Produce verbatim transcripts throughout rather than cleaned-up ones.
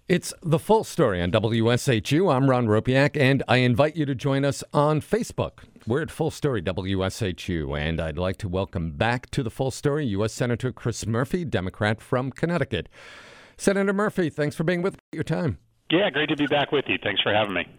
It's The Full Story on W S H U. I'm Ron Ropiak, and I invite you to join us on Facebook. We're at Full Story W S H U, and I'd like to welcome back to The Full Story U S Senator Chris Murphy, Democrat from Connecticut. Senator Murphy, thanks for being with your time. Yeah, great to be back with you. Thanks for having me.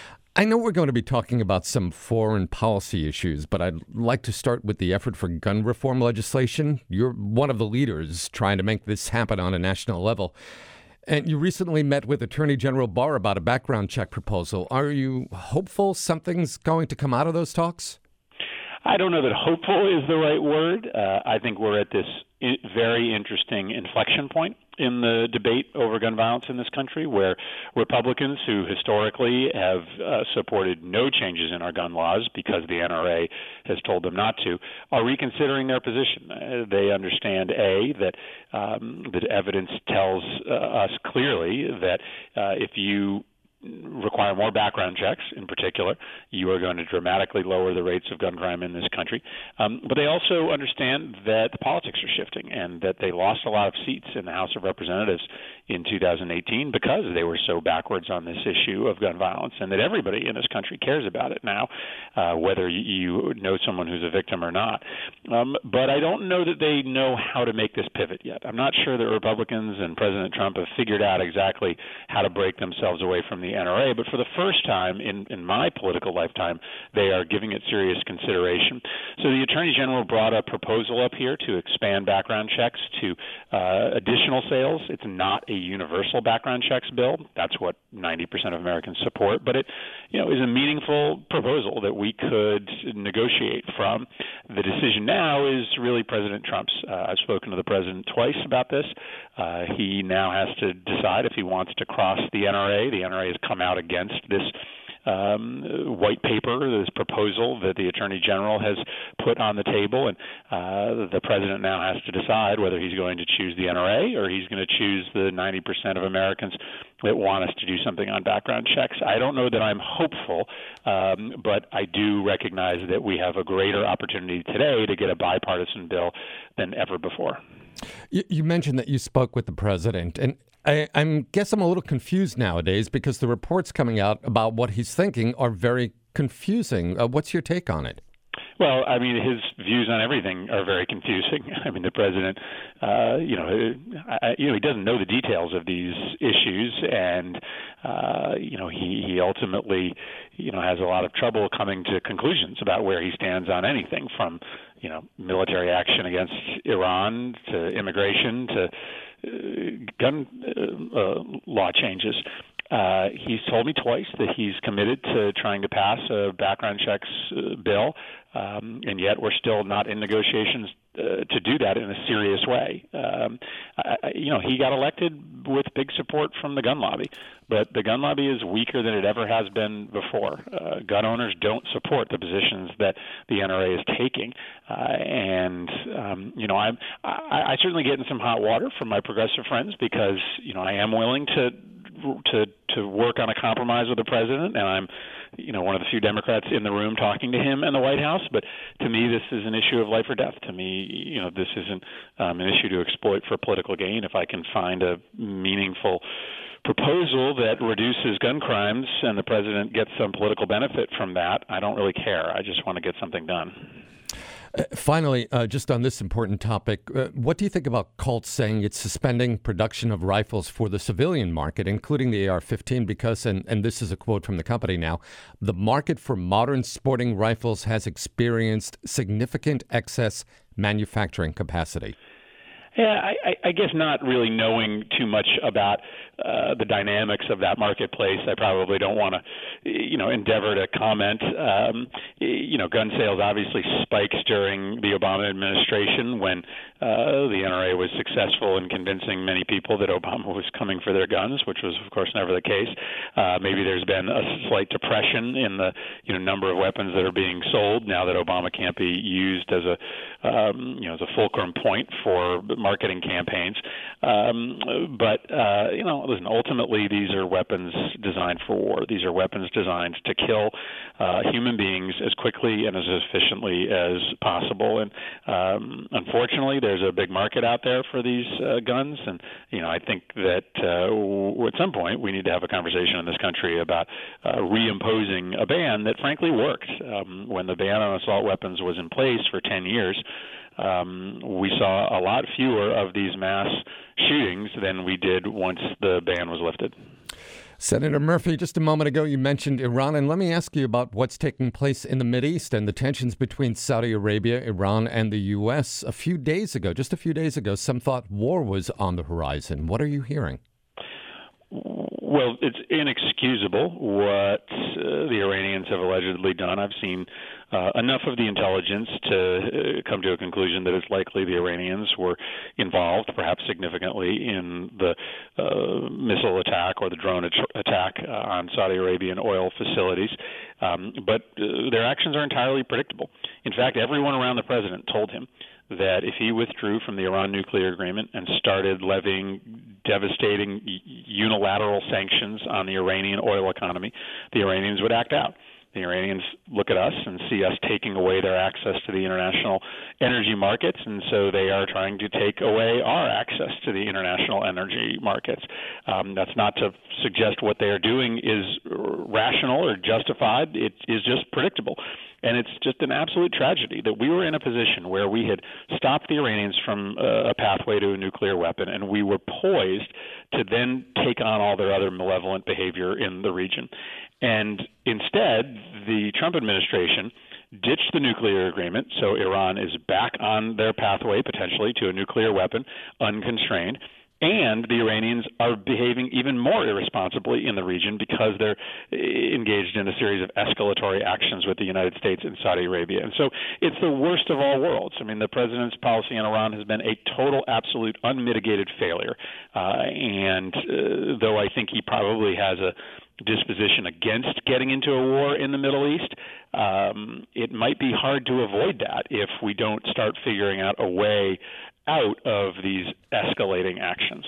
I know we're going to be talking about some foreign policy issues, but I'd like to start with the effort for gun reform legislation. You're one of the leaders trying to make this happen on a national level. And you recently met with Attorney General Barr about a background check proposal. Are you hopeful something's going to come out of those talks? I don't know that hopeful is the right word. Uh, I think we're at this I- very interesting inflection point in the debate over gun violence in this country, where Republicans who historically have uh, supported no changes in our gun laws because the N R A has told them not to, are reconsidering their position. Uh, they understand, A, that um, the evidence tells uh, us clearly that uh, if you require more background checks, in particular, you are going to dramatically lower the rates of gun crime in this country. Um, but they also understand that the politics are shifting and that they lost a lot of seats in the House of Representatives in two thousand eighteen because they were so backwards on this issue of gun violence, and that everybody in this country cares about it now, uh, whether you know someone who's a victim or not. Um, but I don't know that they know how to make this pivot yet. I'm not sure that Republicans and President Trump have figured out exactly how to break themselves away from the N R A, but for the first time in, in my political lifetime, they are giving it serious consideration. So the Attorney General brought a proposal up here to expand background checks to uh, additional sales. It's not a universal background checks bill. That's what ninety percent of Americans support, but it, you know, is a meaningful proposal that we could negotiate from. The decision now is really President Trump's. Uh, I've spoken to the president twice about this. Uh, he now has to decide if he wants to cross the N R A. The N R A has come out against this um, white paper, this proposal that the Attorney General has put on the table, and uh, the president now has to decide whether he's going to choose the N R A or he's going to choose the ninety percent of Americans that want us to do something on background checks. I don't know that I'm hopeful, um, but I do recognize that we have a greater opportunity today to get a bipartisan bill than ever before. You, you mentioned that you spoke with the president, and I I'm, guess I'm a little confused nowadays because the reports coming out about what he's thinking are very confusing. Uh, what's your take on it? Well, I mean, his views on everything are very confusing. I mean, the president, uh, you know, I, you know, he doesn't know the details of these issues, and uh, you know, he he ultimately, you know, has a lot of trouble coming to conclusions about where he stands on anything from, you know, military action against Iran to immigration to uh, gun uh, uh, law changes. Uh, he's told me twice that he's committed to trying to pass a background checks uh, bill, um, and yet we're still not in negotiations uh, to do that in a serious way. Um, I, you know, he got elected with big support from the gun lobby, but the gun lobby is weaker than it ever has been before. Uh, gun owners don't support the positions that the N R A is taking, uh, and um, you know, I'm I, I certainly get in some hot water from my progressive friends because you know I am willing to. to to work on a compromise with the president, and I'm, you know, one of the few Democrats in the room talking to him in the White House. But to me, this is an issue of life or death. To me, you know, this isn't um, an issue to exploit for political gain. If I can find a meaningful proposal that reduces gun crimes and the president gets some political benefit from that, I don't really care. I just want to get something done. Uh, finally, uh, just on this important topic, uh, what do you think about Colt saying it's suspending production of rifles for the civilian market, including the A R fifteen, because, and, and this is a quote from the company now, the market for modern sporting rifles has experienced significant excess manufacturing capacity? Yeah, I, I guess not really knowing too much about uh, the dynamics of that marketplace, I probably don't want to, you know, endeavor to comment. Um, you know, gun sales obviously spiked during the Obama administration when uh, the N R A was successful in convincing many people that Obama was coming for their guns, which was, of course, never the case. Uh, maybe there's been a slight depression in the, you know, number of weapons that are being sold now that Obama can't be used as a, um, you know, as a fulcrum point for marketing campaigns. Um, but, uh, you know, listen, ultimately these are weapons designed for war. These are weapons designed to kill uh, human beings as quickly and as efficiently as possible. And um, unfortunately, there's a big market out there for these uh, guns. And, you know, I think that uh, at some point we need to have a conversation in this country about uh, reimposing a ban that frankly worked. Um, when the ban on assault weapons was in place for ten years, um, we saw a lot fewer of these mass shootings than we did once the ban was lifted. Senator Murphy, just a moment ago you mentioned Iran, and let me ask you about what's taking place in the Mideast and the tensions between Saudi Arabia, Iran, and the U S. A few days ago, just a few days ago, some thought war was on the horizon. What are you hearing? Well, it's inexcusable what uh, the Iranians have allegedly done. I've seen uh, enough of the intelligence to uh, come to a conclusion that it's likely the Iranians were involved, perhaps significantly, in the uh, missile attack or the drone at- attack uh, on Saudi Arabian oil facilities. Um, but uh, their actions are entirely predictable. In fact, everyone around the president told him that if he withdrew from the Iran nuclear agreement and started levying devastating unilateral sanctions on the Iranian oil economy, the Iranians would act out. The Iranians look at us and see us taking away their access to the international energy markets, and so they are trying to take away our access to the international energy markets. Um, that's not to suggest what they are doing is rational or justified. It is just predictable. And it's just an absolute tragedy that we were in a position where we had stopped the Iranians from uh, a pathway to a nuclear weapon, and we were poised to then take on all their other malevolent behavior in the region. And instead, the Trump administration ditched the nuclear agreement, so Iran is back on their pathway potentially to a nuclear weapon, unconstrained. And the Iranians are behaving even more irresponsibly in the region because they're engaged in a series of escalatory actions with the United States and Saudi Arabia. And so it's the worst of all worlds. I mean, the president's policy in Iran has been a total, absolute, unmitigated failure. Uh, and uh, though I think he probably has a disposition against getting into a war in the Middle East, um, it might be hard to avoid that if we don't start figuring out a way out of these escalating actions.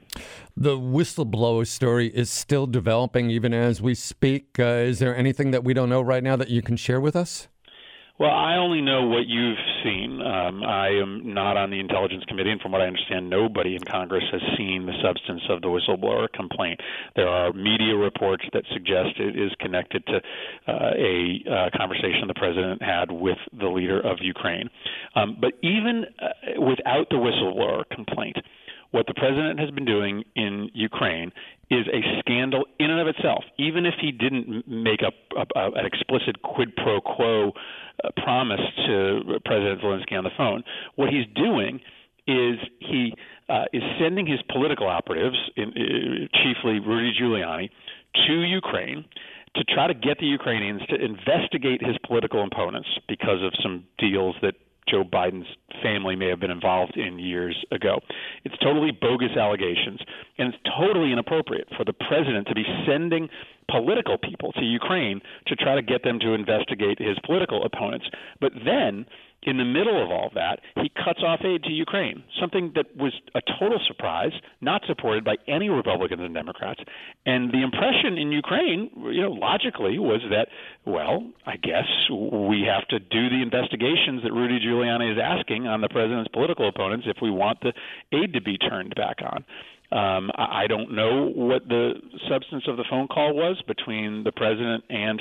The whistleblower story is still developing even as we speak. Uh, is there anything that we don't know right now that you can share with us? Well, I only know what you've seen. Um, I am not on the Intelligence Committee, and from what I understand, nobody in Congress has seen the substance of the whistleblower complaint. There are media reports that suggest it is connected to uh, a uh, conversation the president had with the leader of Ukraine. Um, but even uh, without the whistleblower complaint, what the president has been doing in Ukraine is a scandal in and of itself. Even if he didn't make up a, a, an explicit quid pro quo uh, promise to President Zelensky on the phone, what he's doing is he uh, is sending his political operatives, in, uh, chiefly Rudy Giuliani, to Ukraine to try to get the Ukrainians to investigate his political opponents because of some deals that Joe Biden's family may have been involved in years ago. It's totally bogus allegations, and it's totally inappropriate for the president to be sending political people to Ukraine to try to get them to investigate his political opponents. But then, in the middle of all that, he cuts off aid to Ukraine, something that was a total surprise, not supported by any Republicans and Democrats. And the impression in Ukraine, you know, logically was that, well, I guess we have to do the investigations that Rudy Giuliani is asking on the president's political opponents if we want the aid to be turned back on. Um, I don't know what the substance of the phone call was between the president and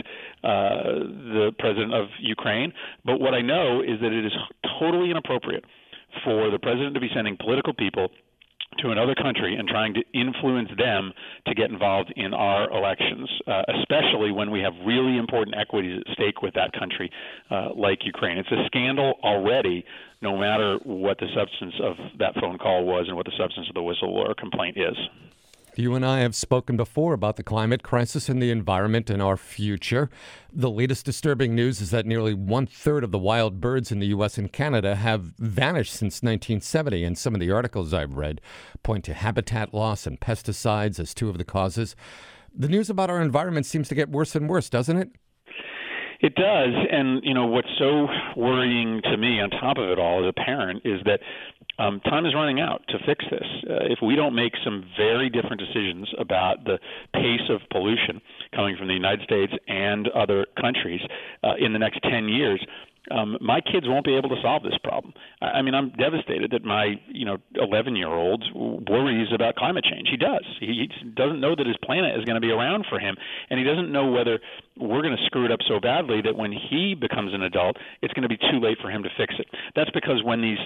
uh, the president of Ukraine, but what I know is that it is totally inappropriate for the president to be sending political people to another country and trying to influence them to get involved in our elections, uh, especially when we have really important equities at stake with that country, uh, like Ukraine. It's a scandal already, no matter what the substance of that phone call was and what the substance of the whistleblower complaint is. You and I have spoken before about the climate crisis and the environment and our future. The latest disturbing news is that nearly one-third of the wild birds in the U S and Canada have vanished since nineteen seventy, and some of the articles I've read point to habitat loss and pesticides as two of the causes. The news about our environment seems to get worse and worse, doesn't it? It does, and you know what's so worrying to me, on top of it all, as a parent, is that um, time is running out to fix this. Uh, if we don't make some very different decisions about the pace of pollution coming from the United States and other countries uh, in the next ten years, Um, my kids won't be able to solve this problem. I mean, I'm devastated that my, you know, eleven-year-old worries about climate change. He does. He, he doesn't know that his planet is going to be around for him, and he doesn't know whether we're going to screw it up so badly that when he becomes an adult, it's going to be too late for him to fix it. That's because when these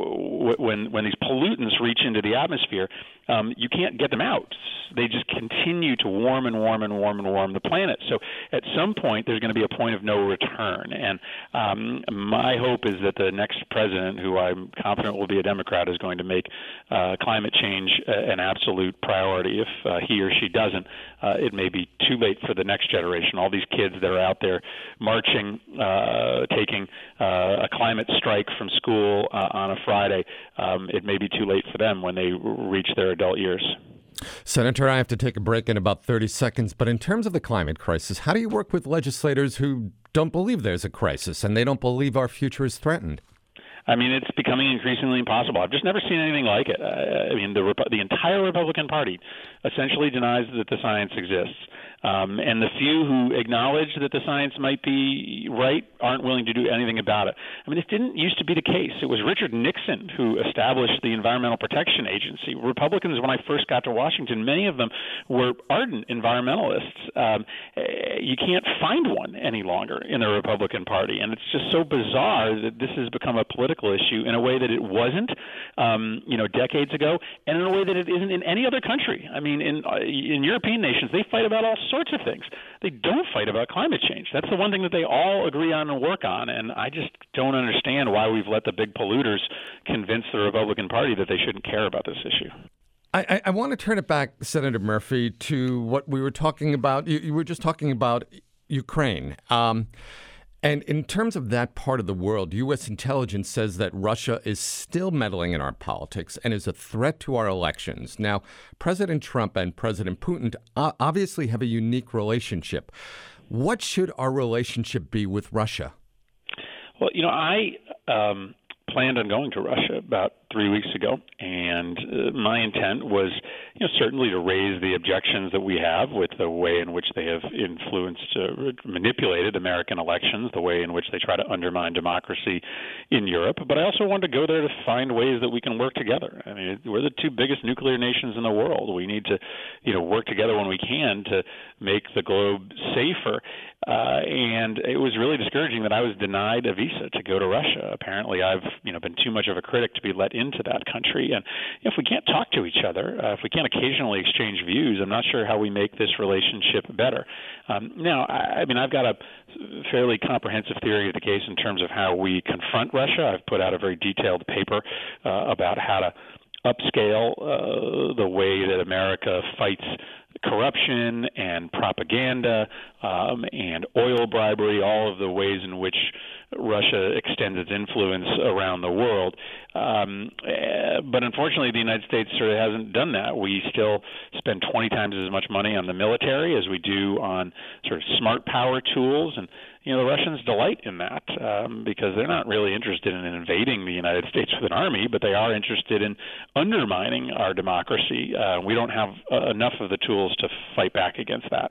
when when these pollutants reach into the atmosphere, um, you can't get them out. They just continue to warm and warm and warm and warm the planet. So at some point, there's going to be a point of no return, and um, my hope is that the next president, who I'm confident will be a Democrat, is going to make uh, climate change an absolute priority. If uh, he or she doesn't, uh, it may be too late for the next generation. All these kids that are out there marching, uh, taking uh, a climate strike from school uh, on a Friday, um, it may be too late for them when they reach their adult years. Senator, I have to take a break in about thirty seconds, but in terms of the climate crisis, how do you work with legislators who don't believe there's a crisis and they don't believe our future is threatened? I mean, it's becoming increasingly impossible. I've just never seen anything like it. I mean, the the entire Republican Party essentially denies that the science exists. Um, and the few who acknowledge that the science might be right aren't willing to do anything about it. I mean, this didn't used to be the case. It was Richard Nixon who established the Environmental Protection Agency. Republicans, when I first got to Washington, many of them were ardent environmentalists. Um, you can't find one any longer in the Republican Party, and it's just so bizarre that this has become a political issue in a way that it wasn't, um, you know, decades ago, and in a way that it isn't in any other country. I mean, in uh, in European nations, they fight about all sorts of things. They don't fight about climate change. That's the one thing that they all agree on and work on, and I just don't understand why we've let the big polluters convince the Republican Party that they shouldn't care about this issue. I, I, I want to turn it back, Senator Murphy, to what we were talking about. You, you were just talking about Ukraine. Um, and in terms of that part of the world, U S intelligence says that Russia is still meddling in our politics and is a threat to our elections. Now, President Trump and President Putin obviously have a unique relationship. What should our relationship be with Russia? Well, you know, I um, planned on going to Russia about three weeks ago, and uh, my intent was, you know, certainly to raise the objections that we have with the way in which they have influenced, uh, manipulated American elections, the way in which they try to undermine democracy in Europe. But I also wanted to go there to find ways that we can work together. I mean, we're the two biggest nuclear nations in the world. We need to, you know, work together when we can to make the globe safer. Uh, and it was really discouraging that I was denied a visa to go to Russia. Apparently, I've, you know, been too much of a critic to be let into that country. And if we can't talk to each other, uh, if we can't occasionally exchange views, I'm not sure how we make this relationship better. Um, now, I, I mean, I've got a fairly comprehensive theory of the case in terms of how we confront Russia. I've put out a very detailed paper uh, about how to upscale uh, the way that America fights corruption and propaganda um, and oil bribery, all of the ways in which Russia extends its influence around the world. Um, uh, but unfortunately, the United States sort of hasn't done that. We still spend twenty times as much money on the military as we do on sort of smart power tools. And, you know, the Russians delight in that um, because they're not really interested in invading the United States with an army, but they are interested in undermining our democracy. Uh, we don't have uh, enough of the tools to fight back against that.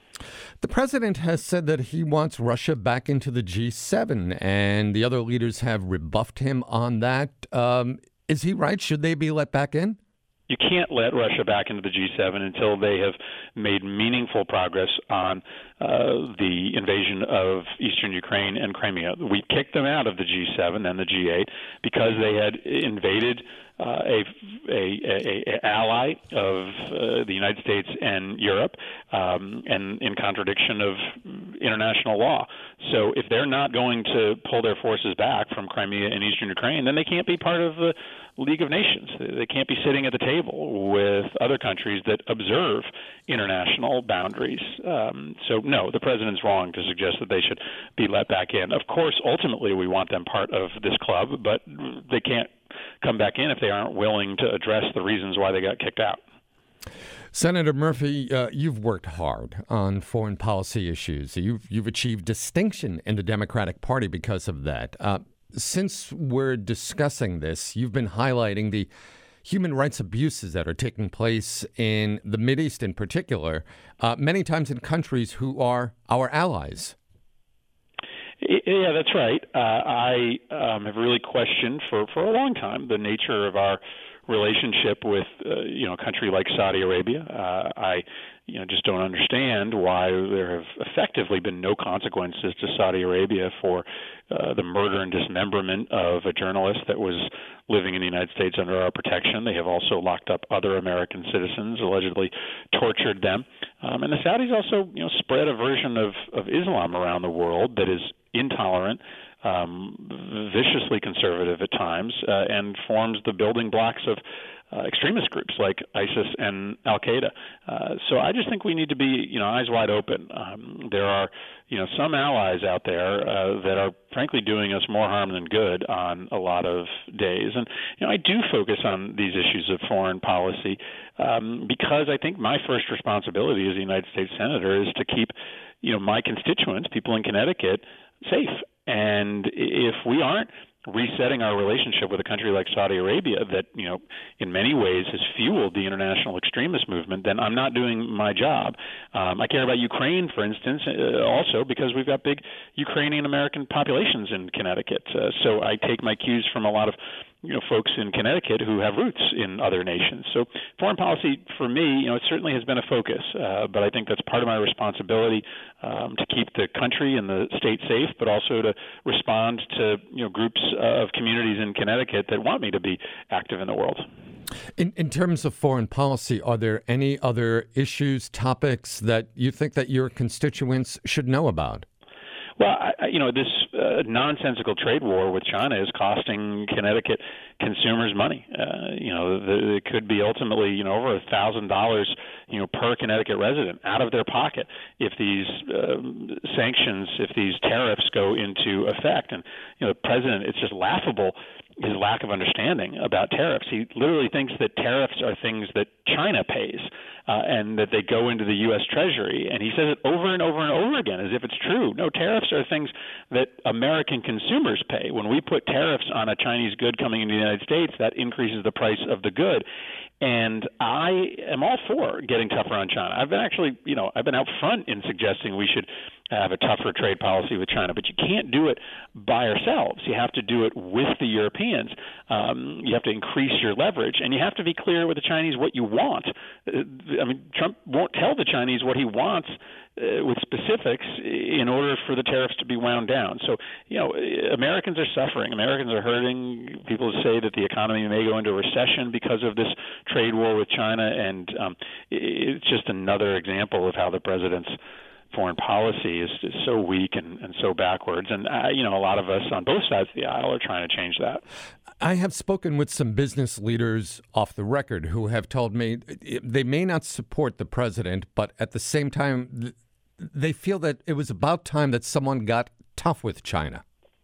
The president has said that he wants Russia back into the G seven, and the other leaders have rebuffed him on that. Um, is he right? Should they be let back in? You can't let Russia back into the G seven until they have made meaningful progress on uh, the invasion of eastern Ukraine and Crimea. We kicked them out of the G seven and the G eight because they had invaded uh, a, a, a, a ally of uh, the United States and Europe, um, and in contradiction of international law. So if they're not going to pull their forces back from Crimea and eastern Ukraine, then they can't be part of the League of Nations. They can't be sitting at the table with other countries that observe international boundaries. Um, so, no, the president's wrong to suggest that they should be let back in. Of course, ultimately, we want them part of this club, but they can't come back in if they aren't willing to address the reasons why they got kicked out. Senator Murphy, uh, you've worked hard on foreign policy issues. You've you've achieved distinction in the Democratic Party because of that. Uh, since we're discussing this, you've been highlighting the human rights abuses that are taking place in the Mideast in particular, uh, many times in countries who are our allies. Yeah, that's right. Uh, I um, have really questioned for, for a long time the nature of our relationship with, uh, you know, a country like Saudi Arabia. Uh, I, you know, just don't understand why there have effectively been no consequences to Saudi Arabia for uh, the murder and dismemberment of a journalist that was living in the United States under our protection. They have also locked up other American citizens, allegedly tortured them. Um, and the Saudis also, you know, spread a version of, of Islam around the world that is intolerant, um, viciously conservative at times, uh, and forms the building blocks of uh, extremist groups like ISIS and Al-Qaeda. Uh, so I just think we need to be, you know, eyes wide open. Um, there are, you know, some allies out there uh, that are frankly doing us more harm than good on a lot of days. And, you know, I do focus on these issues of foreign policy um, because I think my first responsibility as a United States Senator is to keep, you know, my constituents, people in Connecticut, safe. And if we aren't resetting our relationship with a country like Saudi Arabia that, you know, in many ways has fueled the international extremist movement, then I'm not doing my job. Um, I care about Ukraine, for instance, uh, also because we've got big Ukrainian American populations in Connecticut. Uh, so I take my cues from a lot of, you know, folks in Connecticut who have roots in other nations. So foreign policy, for me, you know, it certainly has been a focus, uh, but I think that's part of my responsibility um, to keep the country and the state safe, but also to respond to, you know, groups of communities in Connecticut that want me to be active in the world. In, in terms of foreign policy, are there any other issues, topics that you think that your constituents should know about? Well, I, you know, this uh, nonsensical trade war with China is costing Connecticut consumers money. Uh, you know, the, it could be ultimately, you know, over a thousand dollars, you know, per Connecticut resident out of their pocket if these uh, sanctions, if these tariffs go into effect. And, you know, the president, it's just laughable his lack of understanding about tariffs. He literally thinks that tariffs are things that China pays uh, and that they go into the U S Treasury. And he says it over and over and over again as if it's true. No, tariffs are things that American consumers pay. When we put tariffs on a Chinese good coming into the United States, that increases the price of the good. And I am all for getting tougher on China. I've been actually, you know, I've been out front in suggesting we should have a tougher trade policy with China, but you can't do it by ourselves. You have to do it with the Europeans. Um, you have to increase your leverage, and you have to be clear with the Chinese what you want. Uh, I mean, Trump won't tell the Chinese what he wants uh, with specifics in order for the tariffs to be wound down. So, you know, Americans are suffering. Americans are hurting. People say that the economy may go into a recession because of this trade war with China, and um, it's just another example of how the president's foreign policy is, is so weak and, and so backwards. And, uh, you know, a lot of us on both sides of the aisle are trying to change that. I have spoken with some business leaders off the record who have told me they may not support the president, but at the same time, they feel that it was about time that someone got tough with China.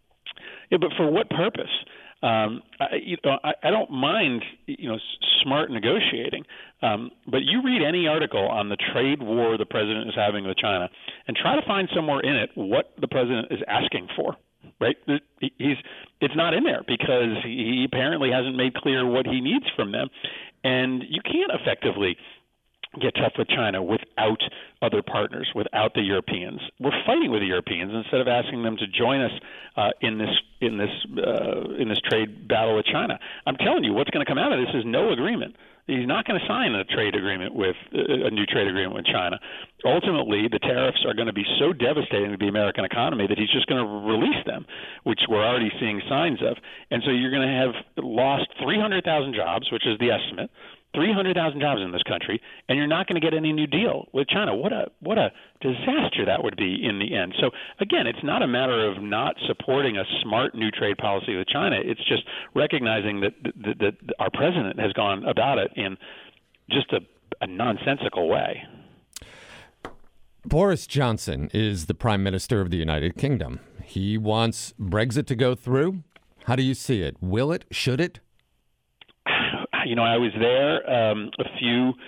Yeah, but for what purpose? Um, I, you know, I, I don't mind, you know, smart negotiating, um, but you read any article on the trade war the president is having with China, and try to find somewhere in it what the president is asking for. Right? He's it's not in there because he apparently hasn't made clear what he needs from them, and you can't effectively get tough with China without other partners, without the Europeans. We're fighting with the Europeans instead of asking them to join us uh, in this in this uh, in this trade battle with China. I'm telling you, what's going to come out of this is no agreement. He's not going to sign a trade agreement with uh, a new trade agreement with China. Ultimately, the tariffs are going to be so devastating to the American economy that he's just going to release them, which we're already seeing signs of. And so you're going to have lost three hundred thousand jobs, which is the estimate. three hundred thousand jobs in this country, and you're not going to get any new deal with China. What a what a disaster that would be in the end. So, again, it's not a matter of not supporting a smart new trade policy with China. It's just recognizing that, that, that our president has gone about it in just a, a nonsensical way. Boris Johnson is the Prime Minister of the United Kingdom. He wants Brexit to go through. How do you see it? Will it? Should it? You know, I was there um, a few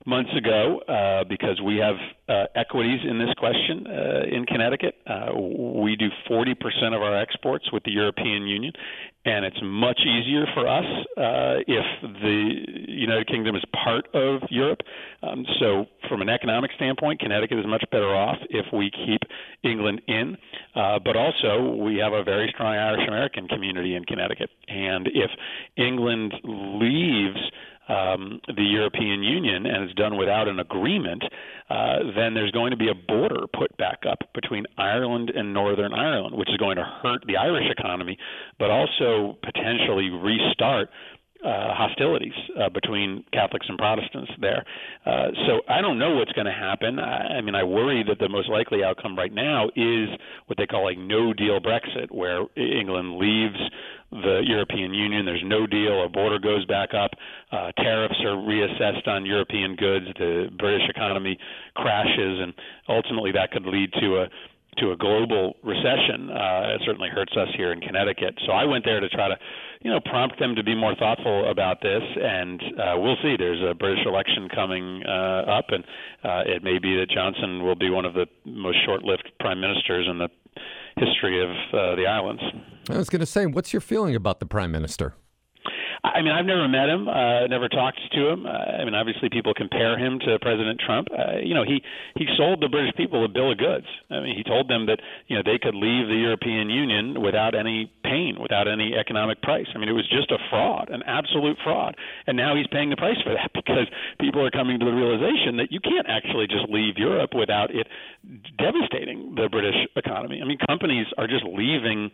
months ago uh, because we have uh, equities in this question uh, in Connecticut. Uh, we do forty percent of our exports with the European Union, and it's much easier for us uh, if the United Kingdom is part of Europe. Um, so from an economic standpoint, Connecticut is much better off if we keep England in. Uh, but also, we have a very strong Irish-American community in Connecticut. And if England leaves Um, the European Union and is done without an agreement, uh, then there's going to be a border put back up between Ireland and Northern Ireland, which is going to hurt the Irish economy, but also potentially restart uh, hostilities uh, between Catholics and Protestants there. Uh, so I don't know what's going to happen. I, I mean, I worry that the most likely outcome right now is what they call like no-deal Brexit, where England leaves the European Union, there's no deal, a border goes back up, uh, tariffs are reassessed on European goods, the British economy crashes, and ultimately that could lead to a to a global recession. Uh, it certainly hurts us here in Connecticut. So I went there to try to, you know, prompt them to be more thoughtful about this, and uh, we'll see. There's a British election coming uh, up, and uh, it may be that Johnson will be one of the most short-lived prime ministers in the history of uh, the islands. I was going to say, what's your feeling about the prime minister? I mean, I've never met him, uh, never talked to him. Uh, I mean, obviously people compare him to President Trump. Uh, you know, he, he sold the British people a bill of goods. I mean, he told them that, you know, they could leave the European Union without any pain, without any economic price. I mean, it was just a fraud, an absolute fraud. And now he's paying the price for that because people are coming to the realization that you can't actually just leave Europe without it devastating the British economy. I mean, companies are just leaving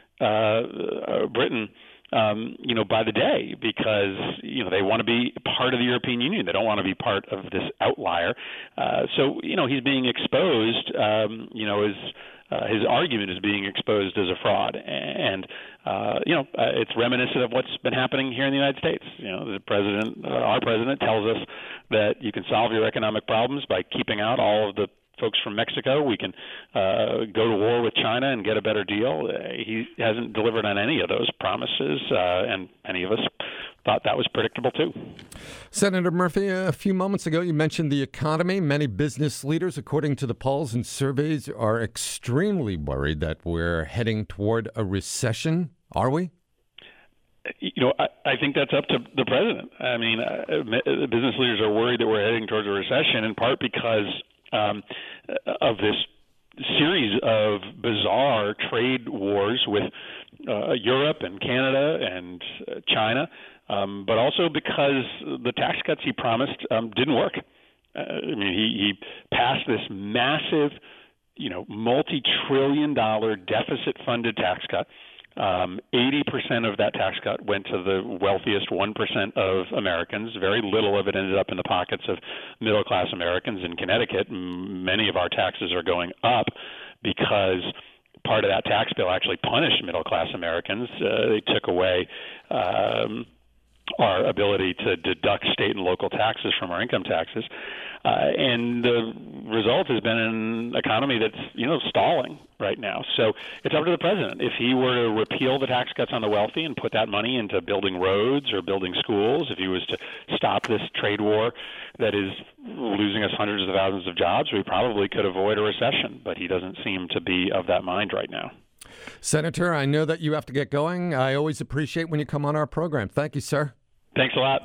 uh, uh, Britain Um, you know, by the day, because, you know, they want to be part of the European Union. They don't want to be part of this outlier. Uh, so, you know, he's being exposed, um, you know, his, uh, his argument is being exposed as a fraud. And, uh, you know, uh, it's reminiscent of what's been happening here in the United States. You know, the president, uh, our president tells us that you can solve your economic problems by keeping out all of the folks from Mexico. We can uh, go to war with China and get a better deal. Uh, he hasn't delivered on any of those promises, uh, and many of us thought that was predictable too. Senator Murphy, a few moments ago you mentioned the economy. Many business leaders, according to the polls and surveys, are extremely worried that we're heading toward a recession. Are we? You know, I, I think that's up to the president. I mean, uh, business leaders are worried that we're heading towards a recession, in part because Um, of this series of bizarre trade wars with uh, Europe and Canada and uh, China, um, but also because the tax cuts he promised um, didn't work. Uh, I mean, he, he passed this massive, you know, multi-trillion dollar deficit-funded tax cut. Um, eighty percent of that tax cut went to the wealthiest one percent of Americans. Very little of it ended up in the pockets of middle-class Americans in Connecticut. Many of our taxes are going up because part of that tax bill actually punished middle-class Americans. Uh, they took away um, our ability to deduct state and local taxes from our income taxes. Uh, and the result has been an economy that's, you know, stalling right now. So it's up to the president. If he were to repeal the tax cuts on the wealthy and put that money into building roads or building schools, if he was to stop this trade war that is losing us hundreds of thousands of jobs, we probably could avoid a recession. But he doesn't seem to be of that mind right now. Senator, I know that you have to get going. I always appreciate when you come on our program. Thank you, sir. Thanks a lot.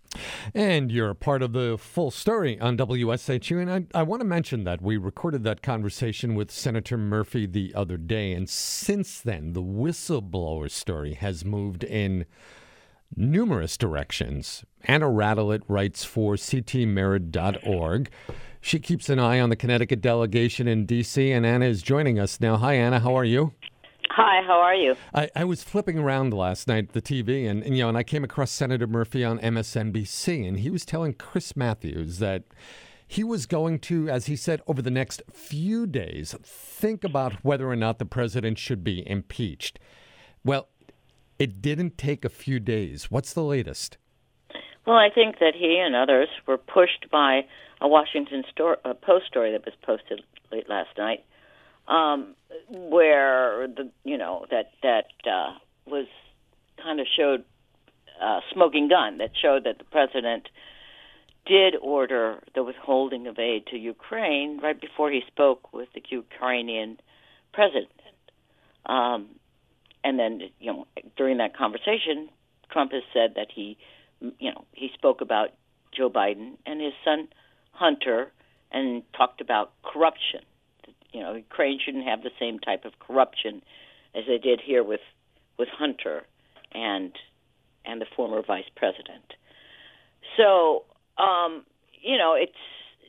And you're part of the full story on W S H U. And I, I want to mention that we recorded that conversation with Senator Murphy the other day. And since then, the whistleblower story has moved in numerous directions. Anna Radelet writes for C T Merid dot org. She keeps an eye on the Connecticut delegation in D C, and Anna is joining us now. Hi, Anna. How are you? Hi, how are you? I, I was flipping around last night, the T V, and, and you know, and I came across Senator Murphy on M S N B C, and he was telling Chris Matthews that he was going to, as he said, over the next few days, think about whether or not the president should be impeached. Well, it didn't take a few days. What's the latest? Well, I think that he and others were pushed by a Washington sto- a Post story that was posted late last night, um, where the you know that that uh, was kind of showed a smoking gun that showed that the president did order the withholding of aid to Ukraine right before he spoke with the Ukrainian president. Um, and then, you know, during that conversation, Trump has said that he, you know, he spoke about Joe Biden and his son Hunter and talked about corruption. You know, Ukraine shouldn't have the same type of corruption as they did here with with Hunter and and the former vice president. So, um, you know, it's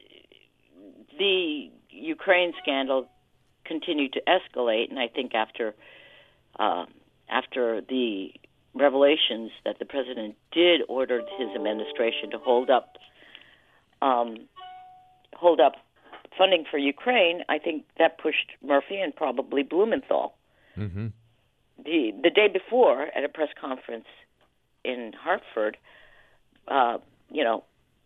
the Ukraine scandal continued to escalate, and I think after uh, after the revelations that the president did order his administration to hold up um, hold up funding for Ukraine, I think that pushed Murphy and probably Blumenthal. Mm-hmm. The the day before, at a press conference in Hartford, uh, you know,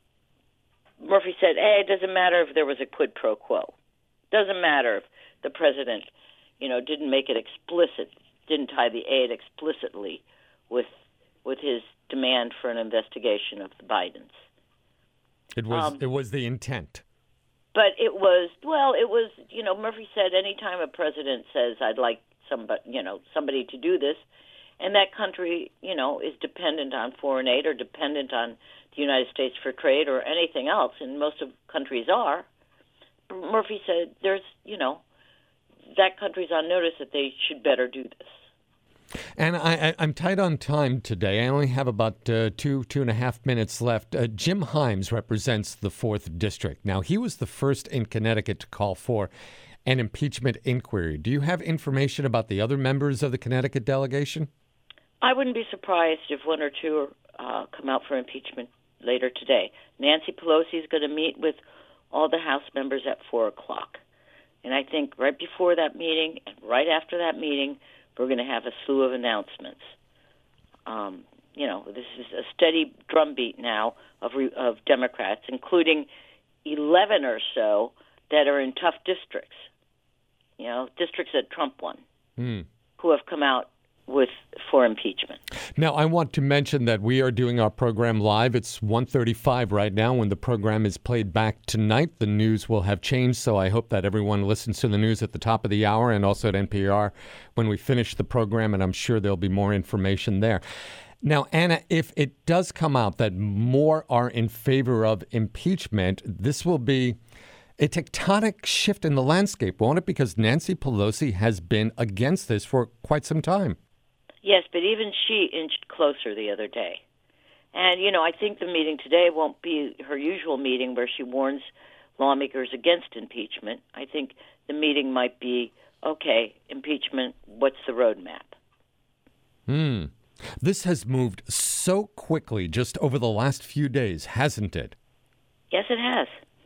Murphy said, "Hey, it doesn't matter if there was a quid pro quo. Doesn't matter if the president, you know, didn't make it explicit, didn't tie the aid explicitly with with his demand for an investigation of the Bidens." It was Um, it was the intent. But it was, well, it was, you know, Murphy said anytime a president says, I'd like somebody, you know, somebody to do this, and that country, you know, is dependent on foreign aid or dependent on the United States for trade or anything else, and most of countries are, Murphy said there's, you know, that country's on notice that they should better do this. And I, I, I'm tight on time today. I only have about uh, two, two and a half minutes left. Uh, Jim Himes represents the fourth District. Now, he was the first in Connecticut to call for an impeachment inquiry. Do you have information about the other members of the Connecticut delegation? I wouldn't be surprised if one or two uh, come out for impeachment later today. Nancy Pelosi is going to meet with all the House members at four o'clock. And I think right before that meeting and right after that meeting, we're going to have a slew of announcements. Um, you know, this is a steady drumbeat now of re- of Democrats, including eleven or so that are in tough districts. You know, districts that Trump won, Hmm. who have come out with for impeachment. Now, I want to mention that we are doing our program live. It's one thirty-five right now. When the program is played back tonight, the news will have changed, so I hope that everyone listens to the news at the top of the hour and also at N P R when we finish the program, and I'm sure there'll be more information there. Now, Anna, if it does come out that more are in favor of impeachment, this will be a tectonic shift in the landscape, won't it? Because Nancy Pelosi has been against this for quite some time. Yes, but even she inched closer the other day. And, you know, I think the meeting today won't be her usual meeting where she warns lawmakers against impeachment. I think the meeting might be, okay, impeachment, what's the roadmap? Hmm. This has moved so quickly just over the last few days, hasn't it? Yes, it has.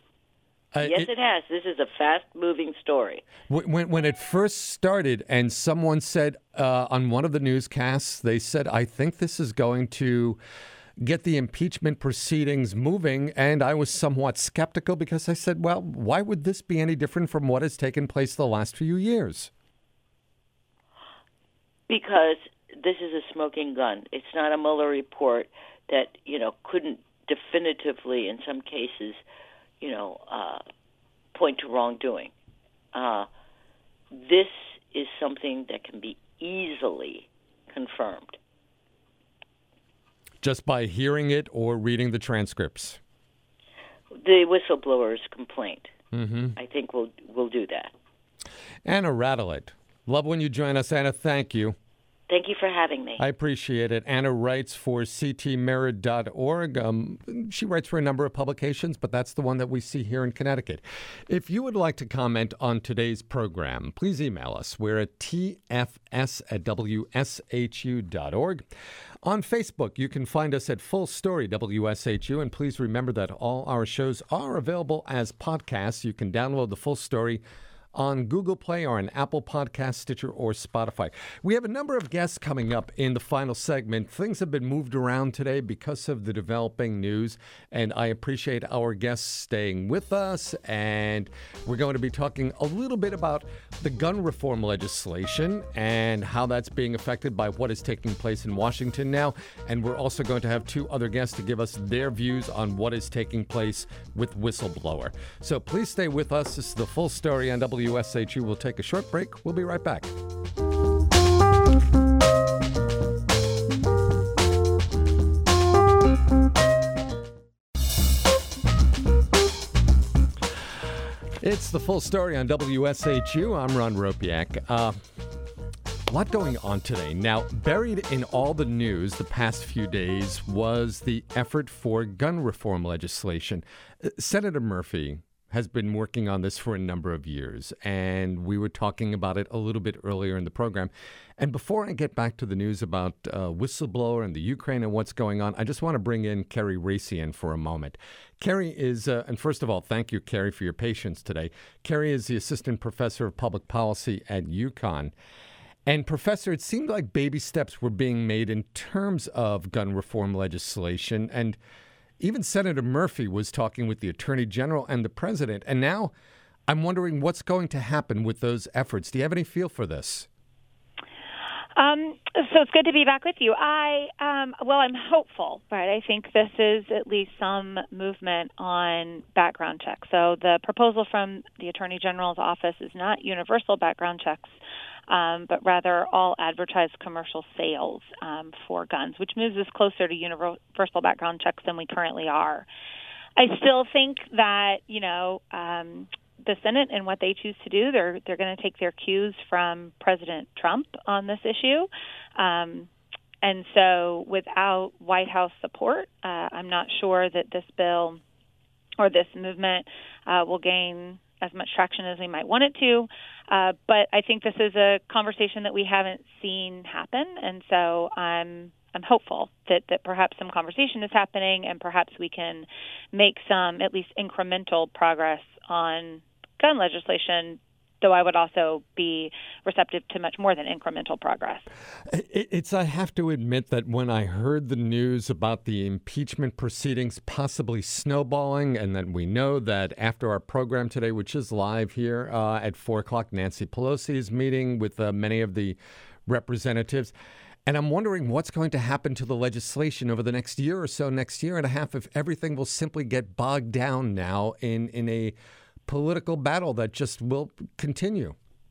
Uh, yes, it, it has. This is a fast-moving story. When when it first started, and someone said uh, on one of the newscasts, they said, "I think this is going to get the impeachment proceedings moving," and I was somewhat skeptical because I said, "Well, why would this be any different from what has taken place the last few years?" Because this is a smoking gun. It's not a Mueller report that, you know, couldn't definitively, in some cases, you know, uh, point to wrongdoing. Uh, this is something that can be easily confirmed. Just by hearing it or reading the transcripts? The whistleblower's complaint, Mm-hmm. I think, will will do that. Anna Radalet. Love when you join us, Anna. Thank you. Thank you for having me. I appreciate it. Anna writes for C T mirror dot org. Um, she writes for a number of publications, but that's the one that we see here in Connecticut. If you would like to comment on today's program, please email us. We're at T F S at W S H U dot org. On Facebook, you can find us at Full Story W S H U, and please remember that all our shows are available as podcasts. You can download the full story on Google Play or on Apple Podcasts, Stitcher, or Spotify. We have a number of guests coming up in the final segment. Things have been moved around today because of the developing news, and I appreciate our guests staying with us. And we're going to be talking a little bit about the gun reform legislation and how that's being affected by what is taking place in Washington now. And we're also going to have two other guests to give us their views on what is taking place with Whistleblower. So please stay with us. This is The Full Story on W S H U. We'll take a short break. We'll be right back. It's The Full Story on W S H U. I'm Ron Ropiak. Uh, a lot going on today. Now, buried in all the news the past few days was the effort for gun reform legislation. Uh, Senator Murphy has been working on this for a number of years, and we were talking about it a little bit earlier in the program. And before I get back to the news about uh, Whistleblower and the Ukraine and what's going on, I just want to bring in Kerry Racian for a moment. Kerry is, uh, and first of all, thank you, Kerry, for your patience today. Kerry is the Assistant Professor of Public Policy at UConn. And Professor, it seemed like baby steps were being made in terms of gun reform legislation, and even Senator Murphy was talking with the Attorney General and the President. And now I'm wondering what's going to happen with those efforts. Do you have any feel for this? Um, so it's good to be back with you. I, um, well, I'm hopeful, right? I think this is at least some movement on background checks. So the proposal from the Attorney General's office is not universal background checks, um, but rather all advertised commercial sales um, for guns, which moves us closer to universal background checks than we currently are. I still think that, you know, um, the Senate and what they choose to do, they're they're going to take their cues from President Trump on this issue. Um, and so without White House support, uh, I'm not sure that this bill or this movement uh, will gain as much traction as we might want it to. Uh, but I think this is a conversation that we haven't seen happen. And so I'm I'm hopeful that, that perhaps some conversation is happening and perhaps we can make some at least incremental progress on gun legislation, though I would also be receptive to much more than incremental progress. It's, I have to admit that when I heard the news about the impeachment proceedings possibly snowballing, and then we know that after our program today, which is live here uh, at four o'clock, Nancy Pelosi is meeting with uh, many of the representatives. And I'm wondering what's going to happen to the legislation over the next year or so, next year and a half, if everything will simply get bogged down now in, in a political battle that just will continue.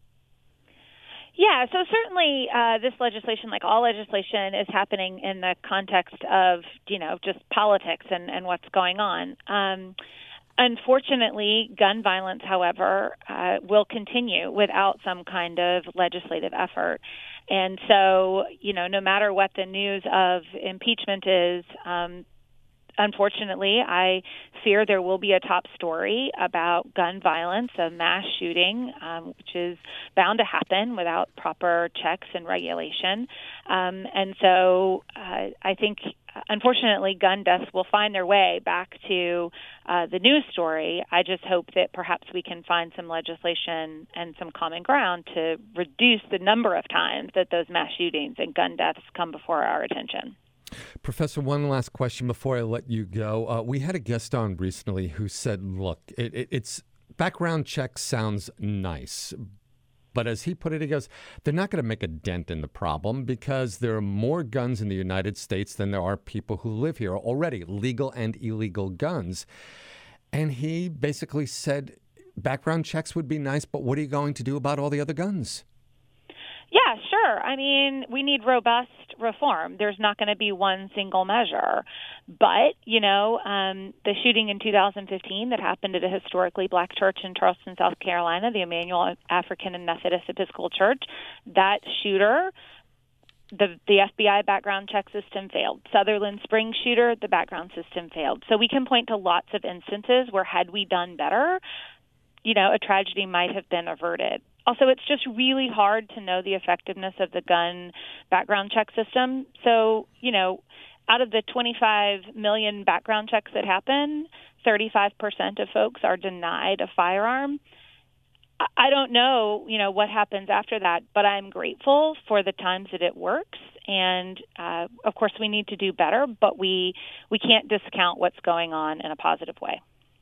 Yeah, so certainly uh, this legislation, like all legislation, is happening in the context of, you know, just politics and, and what's going on. Um, unfortunately, gun violence, however, uh, will continue without some kind of legislative effort. And so, you know, no matter what the news of impeachment is, um, unfortunately, I fear there will be a top story about gun violence, a mass shooting, um, which is bound to happen without proper checks and regulation. Um, and so uh, I think, unfortunately, gun deaths will find their way back to uh, the news story. I just hope that perhaps we can find some legislation and some common ground to reduce the number of times that those mass shootings and gun deaths come before our attention. Professor, one last question before I let you go. Uh, we had a guest on recently who said, look, it, it, it's background check sounds nice. But as he put it, he goes, they're not going to make a dent in the problem because there are more guns in the United States than there are people who live here already, legal and illegal guns. And he basically said background checks would be nice, but what are you going to do about all the other guns? Yeah, sure. I mean, we need robust reform. There's not going to be one single measure. But, you know, um, the shooting in two thousand fifteen that happened at a historically black church in Charleston, South Carolina, the Emmanuel African and Methodist Episcopal Church, that shooter, the, the F B I background check system failed. Sutherland Springs shooter, the background system failed. So we can point to lots of instances where had we done better, you know, a tragedy might have been averted. Also, it's just really hard to know the effectiveness of the gun background check system. So, you know, out of the twenty-five million background checks that happen, thirty-five percent of folks are denied a firearm. I don't know, you know, what happens after that, but I'm grateful for the times that it works. And, uh, of course, we need to do better, but we we can't discount what's going on in a positive way.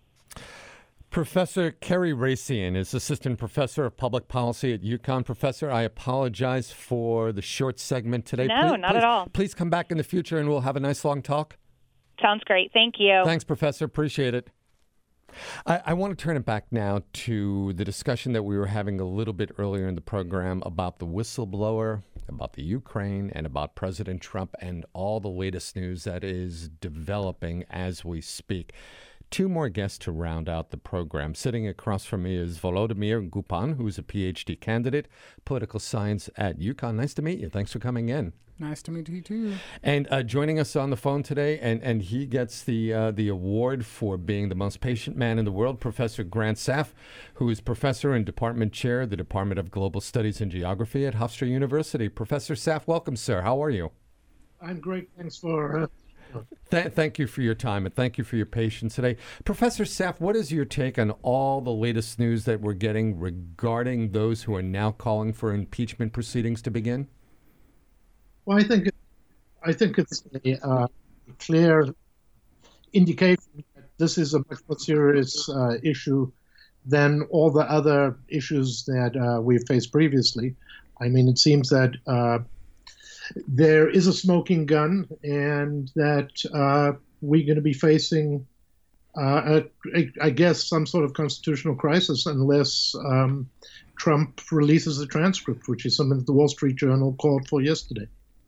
Professor Kerry Racian is Assistant Professor of Public Policy at UConn. Professor, I apologize for the short segment today. No, please, not please, at all. Please come back in the future and we'll have a nice long talk. Sounds great. Thank you. Thanks, Professor. Appreciate it. I, I want to turn it back now to the discussion that we were having a little bit earlier in the program about the whistleblower, about the Ukraine, and about President Trump and all the latest news that is developing as we speak. Two more guests to round out the program. Sitting across from me is Volodymyr Gupan, who's a P H D candidate, political science at UConn. Nice to meet you. Thanks for coming in. Nice to meet you, too. And uh, joining us on the phone today, and, and he gets the uh, the award for being the most patient man in the world, Professor Grant Saff, who is professor and department chair of the Department of Global Studies and Geography at Hofstra University. Professor Saff, welcome, sir. How are you? I'm great. Thanks for... Uh, Th- thank you for your time, and thank you for your patience today. Professor Saff, what is your take on all the latest news that we're getting regarding those who are now calling for impeachment proceedings to begin? Well, I think, I think it's a uh, clear indication that this is a much more serious uh, issue than all the other issues that uh, we've faced previously. I mean, it seems that uh, there is a smoking gun, and that uh, we're going to be facing, uh, a, a, I guess, some sort of constitutional crisis unless um, Trump releases the transcript, which is something that the Wall Street Journal called for yesterday.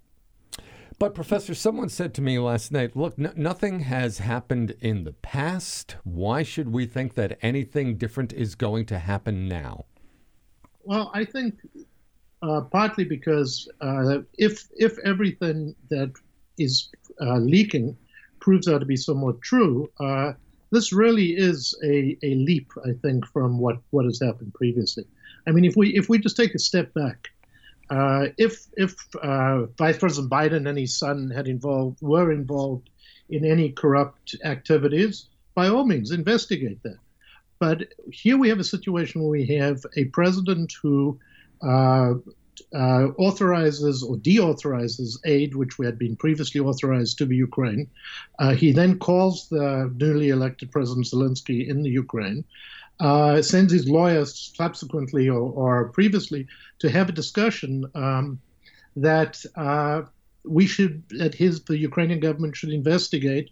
But, Professor, someone said to me last night, look, n- nothing has happened in the past. Why should we think that anything different is going to happen now? Well, I think uh, partly because uh, if if everything that is uh, leaking proves out to be somewhat true, uh, this really is a, a leap, I think, from what, what has happened previously. I mean, if we if we just take a step back, Uh, if if uh, Vice President Biden and his son had involved were involved in any corrupt activities, by all means investigate that. But here we have a situation where we have a president who uh, uh, authorizes or deauthorizes aid, which we had been previously authorized to the Ukraine. Uh, he then calls the newly elected President Zelensky in the Ukraine. Uh, sends his lawyers subsequently or, or previously to have a discussion um, that uh, we should, that his the Ukrainian government should investigate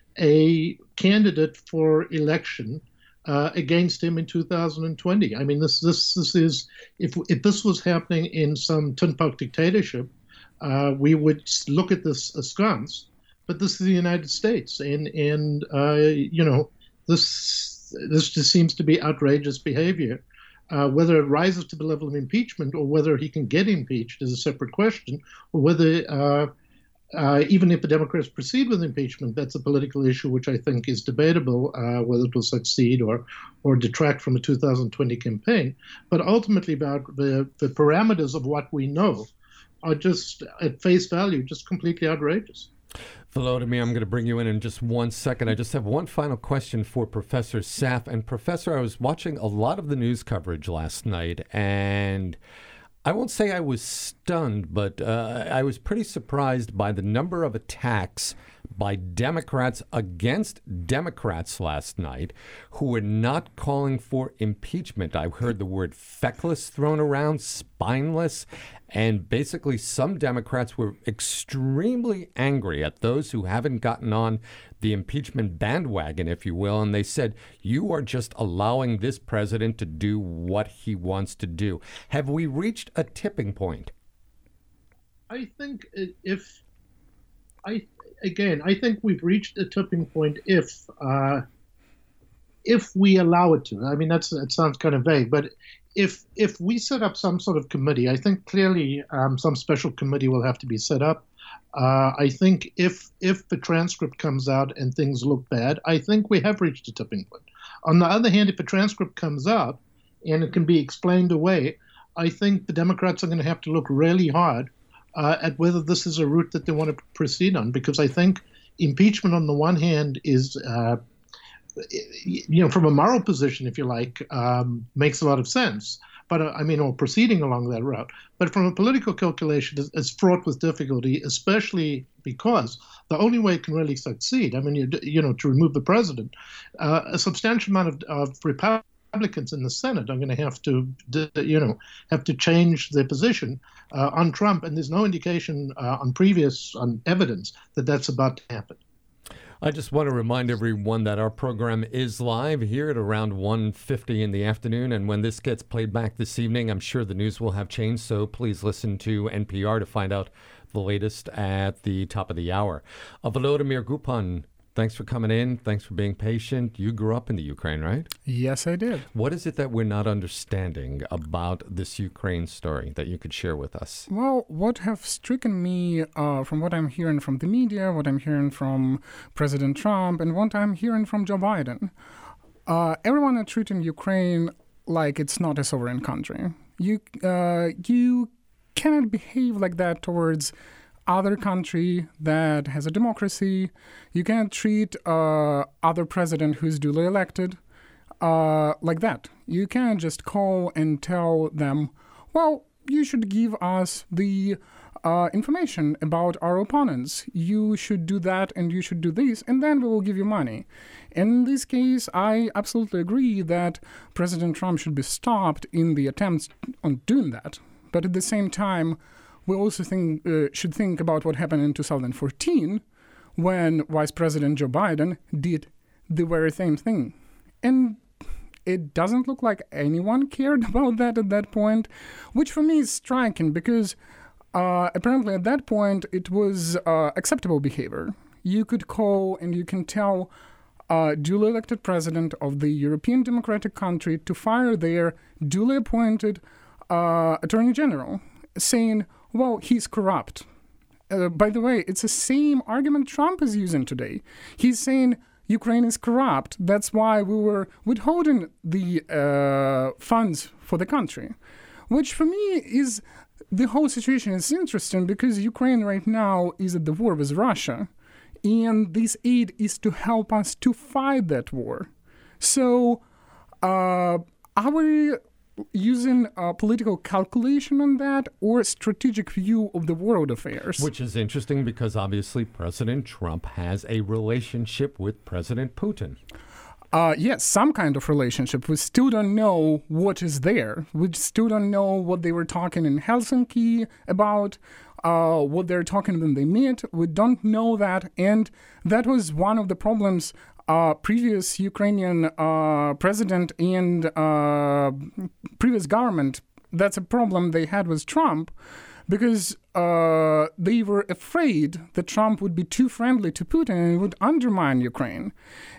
a candidate for election uh, against him in two thousand twenty. I mean, this this this is if if this was happening in some tin pot dictatorship, uh, we would look at this askance. But this is the United States, and and uh, you know this. This just seems to be outrageous behavior. Uh, whether it rises to the level of impeachment or whether he can get impeached is a separate question, or whether uh, uh, even if the Democrats proceed with impeachment, that's a political issue which I think is debatable, uh, whether it will succeed or or detract from a two thousand twenty campaign. But ultimately, about the, the parameters of what we know are just, at face value, just completely outrageous. Volodymyr, I'm going to bring you in in just one second. I just have one final question for Professor Saff. And Professor, I was watching a lot of the news coverage last night, and I won't say I was stunned, but uh, I was pretty surprised by the number of attacks by Democrats against Democrats last night who were not calling for impeachment. I heard the word feckless thrown around, spineless, and basically some Democrats were extremely angry at those who haven't gotten on the impeachment bandwagon, if you will, and they said, you are just allowing this president to do what he wants to do. Have we reached a tipping point? I think if, I again, I think we've reached a tipping point if uh, if we allow it to. I mean, that's that sounds kind of vague, but if if we set up some sort of committee, I think clearly um, some special committee will have to be set up. Uh, I think if if the transcript comes out and things look bad, I think we have reached a tipping point. On the other hand, if a transcript comes out and it can be explained away, I think the Democrats are going to have to look really hard uh, at whether this is a route that they want to proceed on, because I think impeachment on the one hand is uh, you know, from a moral position, if you like, um, makes a lot of sense. But uh, I mean, or proceeding along that route. But from a political calculation, it's, it's fraught with difficulty, especially because the only way it can really succeed, I mean, you, you know, to remove the president, uh, a substantial amount of, of Republicans in the Senate are going to have to, you know, have to change their position uh, on Trump. And there's no indication uh, on previous on evidence that that's about to happen. I just want to remind everyone that our program is live here at around one fifty in the afternoon. And when this gets played back this evening, I'm sure the news will have changed. So please listen to N P R to find out the latest at the top of the hour. Uh, Volodymyr Gupin, thanks for coming in. Thanks for being patient. You grew up in the Ukraine, right? Yes, I did. What is it that we're not understanding about this Ukraine story that you could share with us? Well, what have stricken me uh, from what I'm hearing from the media, what I'm hearing from President Trump, and what I'm hearing from Joe Biden, uh, everyone is treating Ukraine like it's not a sovereign country. You, uh, you cannot behave like that towards other country that has a democracy. You can't treat uh, other president who's duly elected uh, like that. You can't just call and tell them, well, you should give us the uh, information about our opponents. You should do that and you should do this, and then we will give you money. In this case, I absolutely agree that President Trump should be stopped in the attempts on doing that. But at the same time, we also think, uh, should think about what happened in two thousand fourteen when Vice President Joe Biden did the very same thing. And it doesn't look like anyone cared about that at that point, which for me is striking because uh, apparently at that point it was uh, acceptable behavior. You could call and you can tell a duly elected president of the European democratic country to fire their duly appointed uh, attorney general, saying, well, he's corrupt. Uh, by the way, it's the same argument Trump is using today. He's saying Ukraine is corrupt. That's why we were withholding the uh, funds for the country, which for me is the whole situation is interesting because Ukraine right now is at the war with Russia, and this aid is to help us to fight that war. So uh, are we using a political calculation on that or a strategic view of the world affairs? Which is interesting because obviously President Trump has a relationship with President Putin. Uh, yes, some kind of relationship. We still don't know what is there. We still don't know what they were talking in Helsinki about, uh, what they're talking when they meet. We don't know that. And that was one of the problems Uh, previous Ukrainian uh, president and uh, previous government, that's a problem they had with Trump because uh, they were afraid that Trump would be too friendly to Putin and would undermine Ukraine.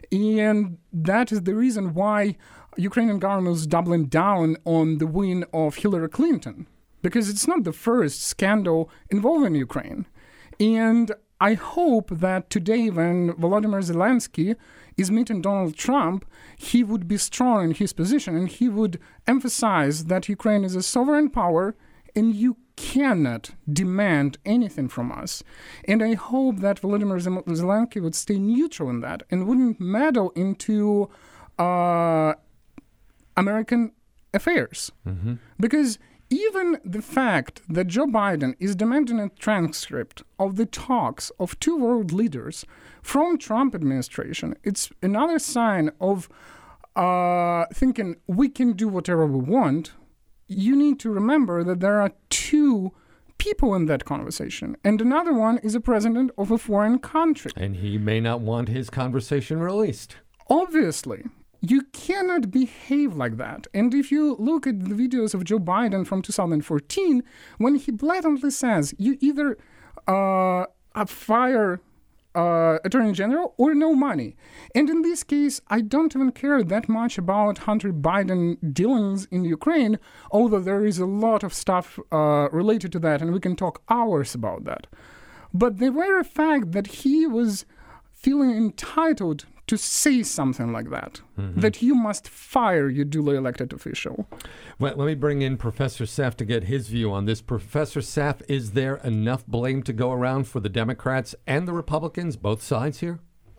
And that is the reason why Ukrainian government was doubling down on the win of Hillary Clinton, because it's not the first scandal involving Ukraine. And I hope that today when Volodymyr Zelensky is meeting Donald Trump, he would be strong in his position and he would emphasize that Ukraine is a sovereign power and you cannot demand anything from us. And I hope that Volodymyr Zelensky would stay neutral in that and wouldn't meddle into uh, American affairs. Mm-hmm. Because even the fact that Joe Biden is demanding a transcript of the talks of two world leaders from Trump administration, it's another sign of uh, thinking we can do whatever we want. You need to remember that there are two people in that conversation, and another one is a president of a foreign country. And he may not want his conversation released. Obviously. You cannot behave like that. And if you look at the videos of Joe Biden from two thousand fourteen, when he blatantly says you either uh, fire uh, Attorney General or no money. And in this case, I don't even care that much about Hunter Biden dealings in Ukraine, although there is a lot of stuff uh, related to that, and we can talk hours about that. But the very fact that he was feeling entitled to say something like that, mm-hmm. that you must fire your duly elected official. Well, let me bring in Professor Saff to get his view on this. Professor Saff, is there enough blame to go around for the Democrats and the Republicans, both sides here? Well,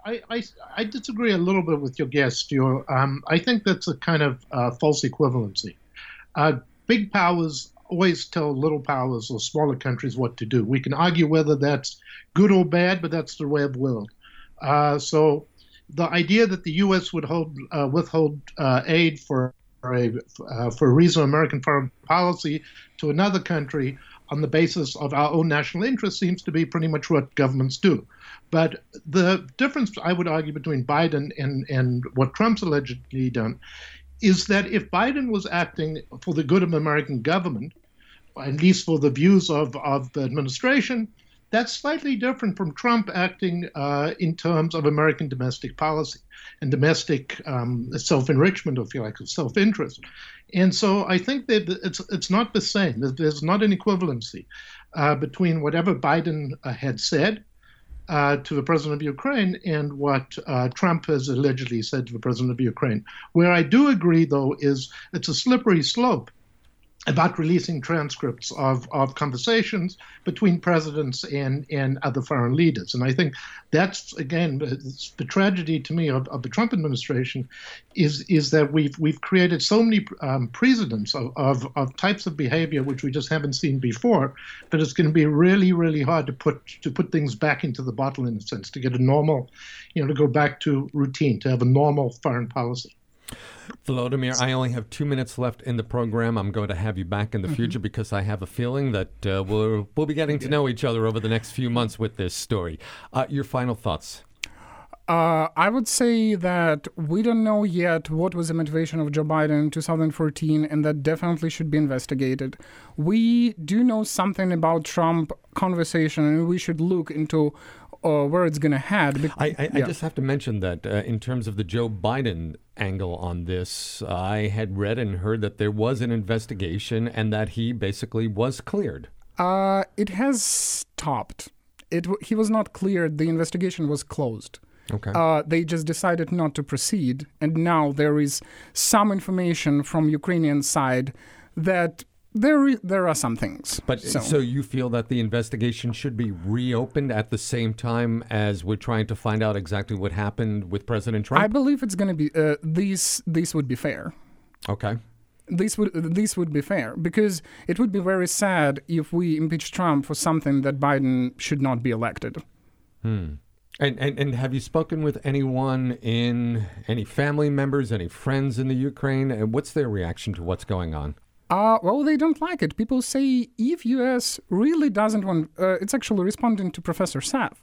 I, I, I disagree a little bit with your guest. Your, um, I think that's a kind of uh, false equivalency. Uh, big powers always tell little powers or smaller countries what to do. We can argue whether that's good or bad, but that's the way of the world. Uh, so the idea that the U S would hold, uh, withhold uh, aid for a, uh, for a reason of American foreign policy to another country on the basis of our own national interest seems to be pretty much what governments do. But the difference, I would argue, between Biden and, and what Trump's allegedly done is that if Biden was acting for the good of American government, at least for the views of, of the administration, that's slightly different from Trump acting uh, in terms of American domestic policy and domestic um, self-enrichment, if you like, self-interest. And so I think that it's it's not the same. There's not an equivalency uh, between whatever Biden uh, had said uh, to the president of Ukraine and what uh, Trump has allegedly said to the president of Ukraine. Where I do agree, though, is it's a slippery slope about releasing transcripts of, of conversations between presidents and, and other foreign leaders. And I think that's, again, the tragedy to me of, of the Trump administration is is that we've we've created so many um, precedents of, of, of types of behavior which we just haven't seen before, that it's going to be really, really hard to put to put things back into the bottle, in a sense, to get a normal, you know, to go back to routine, to have a normal foreign policy. Volodymyr, I only have two minutes left in the program. I'm going to have you back in the mm-hmm. future because I have a feeling that uh, we'll, we'll be getting to know each other over the next few months with this story. Uh, your final thoughts? Uh, I would say that we don't know yet what was the motivation of Joe Biden in two thousand fourteen, and that definitely should be investigated. We do know something about Trump conversation, and we should look into uh, where it's going to head. Be- I, I, yeah. I just have to mention that uh, in terms of the Joe Biden angle on this, I had read and heard that there was an investigation and that he basically was cleared. Uh, it has stopped. It w- he was not cleared. The investigation was closed. Okay. Uh, they just decided not to proceed, and now there is some information from Ukrainian side that there i- there are some things. But so. so you feel that the investigation should be reopened at the same time as we're trying to find out exactly what happened with President Trump? I believe it's going to be uh, these. These would be fair. Okay. This would this would be fair, because it would be very sad if we impeach Trump for something that Biden should not be elected. Hmm. And, and and have you spoken with anyone in, any family members, any friends in the Ukraine? And what's their reaction to what's going on? Uh, well, they don't like it. People say if U S really doesn't want, uh, it's actually responding to Professor Saf.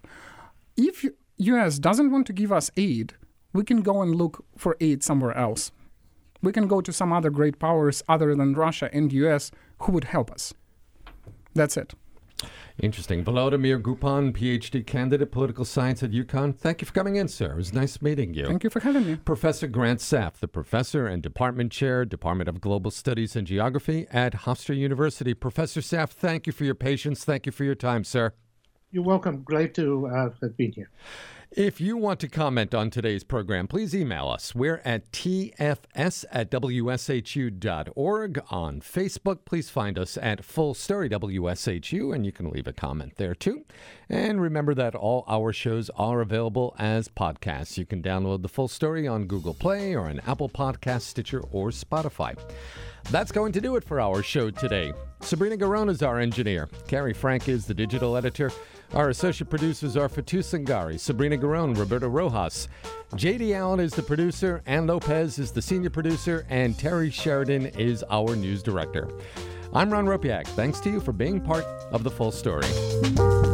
If U S doesn't want to give us aid, we can go and look for aid somewhere else. We can go to some other great powers other than Russia and U S who would help us. That's it. Interesting. Volodymyr Gupon, P H D candidate, political science at UConn. Thank you for coming in, sir. It was nice meeting you. Thank you for having me. Professor Grant Saf, the professor and department chair, Department of Global Studies and Geography at Hofstra University. Professor Saf, thank you for your patience. Thank you for your time, sir. You're welcome. Glad to uh, have been here. If you want to comment on today's program, please email us. We're at T F S at W S H U dot org. On Facebook, please find us at Full Story W S H U, and you can leave a comment there too. And remember that all our shows are available as podcasts. You can download the Full Story on Google Play or on Apple Podcasts, Stitcher, or Spotify. That's going to do it for our show today. Sabrina Garone is our engineer. Carrie Frank is the digital editor. Our associate producers are Fatu Sangari, Sabrina Garone, Roberto Rojas. J D Allen is the producer, Ann Lopez is the senior producer, and Terry Sheridan is our news director. I'm Ron Ropiak. Thanks to you for being part of The Full Story.